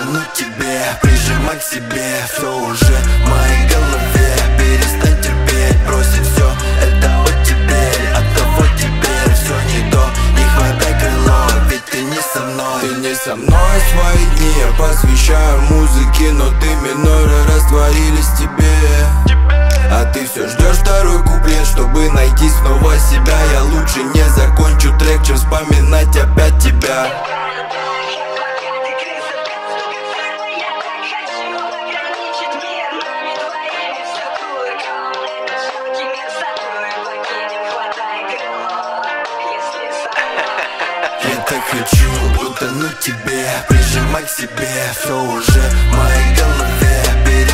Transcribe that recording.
утонуть тебе, прижимай к себе. Все уже в моей голове, перестань терпеть, бросим все, это от теперь. От того теперь все не то, не хватай крыло, ведь ты не со мной. Ты не со мной, свои дни я посвящаю музыке, но ты миноры растворились в тебе. А ты все ждешь второй куплет, чтобы найти снова себя. Я лучше не закончу трек, чем вспоминать опять тебя. Я так хочу утонуть тебе, прижимай к себе. Все уже в моей голове,